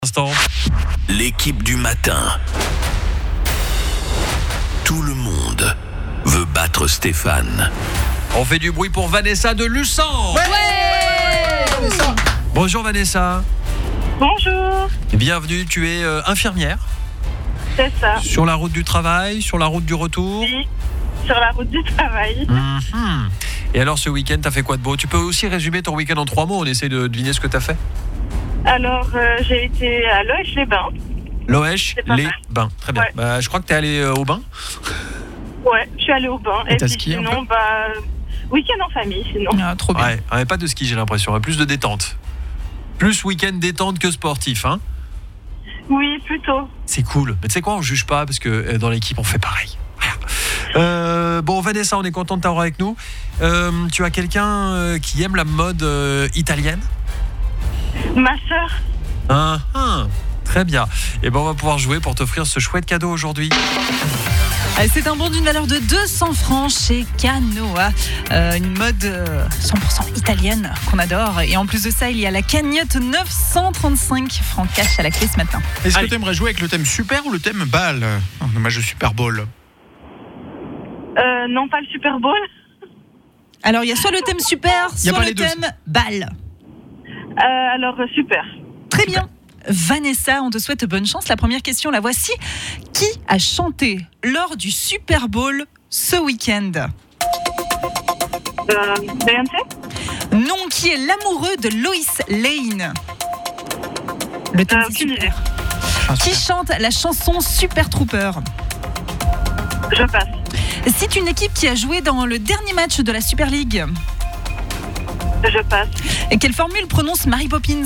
Instant. L'équipe du matin. Tout le monde veut battre Stéphane. On fait du bruit pour Vanessa de Luçon. Vanessa. Bonjour Vanessa. Bonjour, Bienvenue, tu es infirmière. c'est ça. Sur la route du travail, sur la route du retour. Oui, sur la route du travail. Mhm. Et alors ce week-end, t'as fait quoi de beau? Tu peux aussi résumer ton week-end en 3 mots, on essaie de deviner ce que t'as fait. Alors, j'ai été à Loèche-les-Bains. Loèche, C'est pas les mal. bains. Très bien. Ouais. Bah, je crois que t'es allé au bain. Ouais, je suis allée au bain. Et t'as puis skié un sinon, week-end en famille, sinon. Ah, trop bien. Ouais, pas de ski, j'ai l'impression. Plus de détente. Plus week-end détente que sportif, hein. Oui, plutôt. C'est cool. Mais tu sais quoi, on juge pas parce que dans l'équipe, on fait pareil. Voilà. Bon, Vanessa, on est content de t'avoir avec nous. Tu as quelqu'un qui aime la mode italienne? Ma sœur, Très bien. Et ben, on va pouvoir jouer pour t'offrir ce chouette cadeau aujourd'hui. C'est un bon d'une valeur de 200 francs chez Canoa. Une mode 100% italienne qu'on adore. Et en plus de ça, il y a la cagnotte 935 francs cash à la clé ce matin. Est-ce que Allez. tu aimerais jouer avec le thème super ou le thème bal? En hommage au Super Bowl. non pas le Super Bowl. Alors, il y a soit le thème super, Y a soit pas le les deux. thème balle. Alors, super. Très bien. Vanessa, on te souhaite bonne chance. La première question, la voici. Qui a chanté lors du Super Bowl ce week-end? Beyoncé. Non, qui est l'amoureux de Lois Lane? Le thème, c'est Aucune idée. super. Qui chante la chanson Super Trooper? Je passe. C'est une équipe qui a joué dans le dernier match de la Super League. Je passe. Et quelle formule prononce Mary Poppins?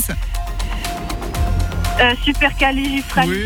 Super califragile.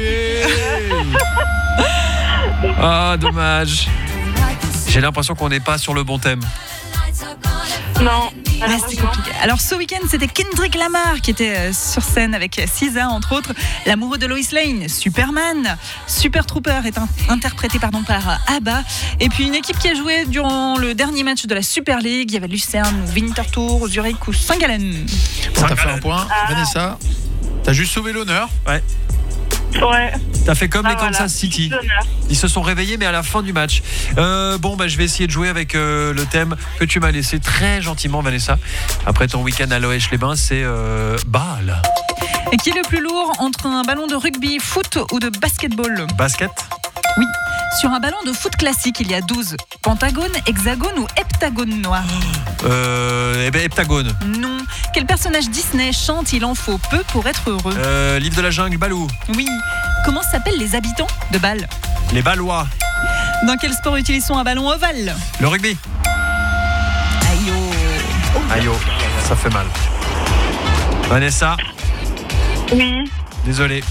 Ah, dommage. J'ai l'impression qu'on n'est pas sur le bon thème. Non. Ah, c'est malheureusement. compliqué. Alors ce week-end, c'était Kendrick Lamar qui était sur scène avec SZA, entre autres. L'amoureux de Lois Lane, Superman. Super Trooper est interprété par ABBA. Et puis une équipe qui a joué durant le dernier match de la Super League. Il y avait Lucerne, Winterthur, Zurich ou Saint-Gallen. Bon, t'as fait un point. Vanessa, t'as juste sauvé l'honneur. Ouais. T'as fait comme les voilà. Kansas City. L'honneur. Ils se sont réveillés, mais à la fin du match. Je vais essayer de jouer avec le thème que tu m'as laissé très gentiment, Vanessa. Après ton week-end à Loèche-les-Bains, c'est balle. Et qui est le plus lourd entre un ballon de rugby, foot ou de basketball? Basket. Oui. Sur un ballon de foot classique, il y a 12 pentagones, hexagones ou heptagones noirs. Heptagone. Non. Quel personnage Disney chante Il en faut peu pour être heureux? Livre de la jungle, Balou. Oui. Comment s'appellent les habitants de Bâle? Les Ballois. Dans quel sport utilise-t-on un ballon ovale? Le rugby. Aïe oh. Aïe oh, ça fait mal. Vanessa, Oui. désolé.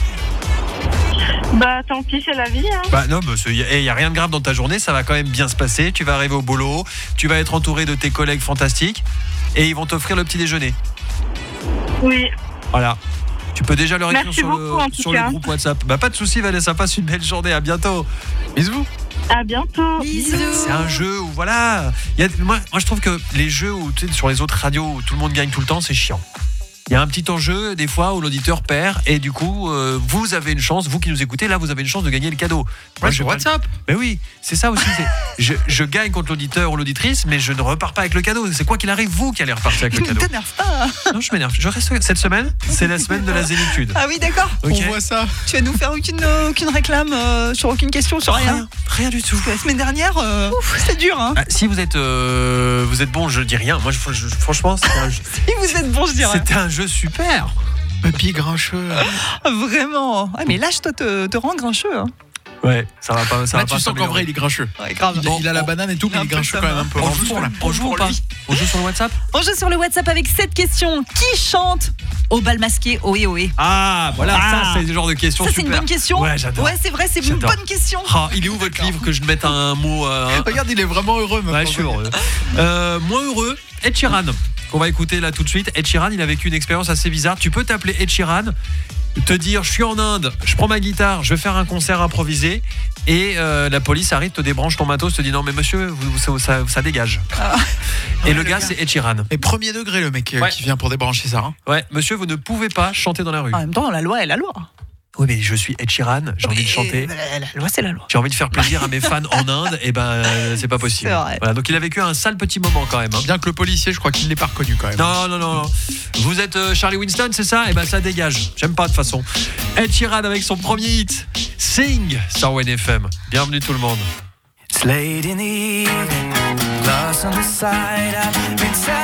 Tant pis, c'est la vie. Hein. Non, il y a rien de grave dans ta journée, ça va quand même bien se passer. Tu vas arriver au boulot, tu vas être entouré de tes collègues fantastiques et ils vont t'offrir le petit déjeuner. Oui. Voilà. Tu peux déjà leur écrire Merci sur, beaucoup, en tout sur le cas. groupe WhatsApp. Pas de souci, Vanessa, passe une belle journée. À bientôt. Bisous. À bientôt. Bisous. C'est un jeu où voilà. Moi, je trouve que les jeux où, tu sais, sur les autres radios où tout le monde gagne tout le temps, c'est chiant. Il y a un petit enjeu des fois où l'auditeur perd et du coup vous avez une chance, vous qui nous écoutez là, vous avez une chance de gagner le cadeau. Moi, Ouais, sur je- WhatsApp. Mais oui, c'est ça aussi. Je gagne contre l'auditeur ou l'auditrice, mais je ne repars pas avec le cadeau. C'est quoi qu'il arrive, vous qui allez repartir avec le Ne cadeau. t'énerve pas. Non, je m'énerve. Je reste cette semaine. C'est la semaine de la zénitude. Ah oui, d'accord. Ok. On voit ça. Tu vas nous faire aucune réclame sur aucune question, sur rien. Rien du tout. Parce que la semaine dernière, c'est dur. Hein. Ah, si vous êtes bon, je dis rien. Moi, franchement, Si vous êtes bon, je dirais. c'était un jeu super. Papy grincheux. Vraiment. Ah, mais lâche, toi, te rends grincheux. Hein. Ouais, ça va pas. Ça Là, va pas tu sens qu'en vrai, il est grincheux. Ouais, grave. Il a la banane et tout, mais il est grincheux quand même un peu. On joue ou pas? On joue sur le WhatsApp? On joue sur le WhatsApp avec cette question. Qui chante au bal masqué Ohé Ohé? Ah, voilà, Ah. ça c'est le genre de question Ça, c'est super. une bonne question. Ouais, j'adore. Ouais, c'est vrai, c'est une J'adore. bonne question. Ah, il est où votre livre que je mette un mot Regarde, il est vraiment heureux. Ouais, je suis heureux. Moins heureux, Ed Sheeran. qu'on va écouter là tout de suite. Ed Sheeran, il a vécu une expérience assez bizarre. Tu peux t'appeler Ed Sheeran, te dire je suis en Inde, je prends ma guitare, je vais faire un concert improvisé et la police arrive, te débranche ton matos, te dit non mais monsieur, ça dégage. Et le gars, c'est Ed Sheeran. Et premier degré le mec qui vient pour débrancher ça. Hein. Ouais, monsieur, vous ne pouvez pas chanter dans la rue. En même temps, la loi est la loi. Oui, mais je suis Ed Sheeran, j'ai envie de chanter. La loi, c'est la loi. J'ai envie de faire plaisir à mes fans en Inde, et c'est pas possible. C'est vrai. Voilà, donc il a vécu un sale petit moment quand même. Hein. Bien que le policier, je crois qu'il ne l'ait pas reconnu quand même. Non. Vous êtes Charlie Winston, c'est ça ? Ça dégage. J'aime pas de toute façon. Ed Sheeran avec son premier hit, Sing, sur WNFM. Bienvenue tout le monde. It's late in the evening, glass on the side, I've been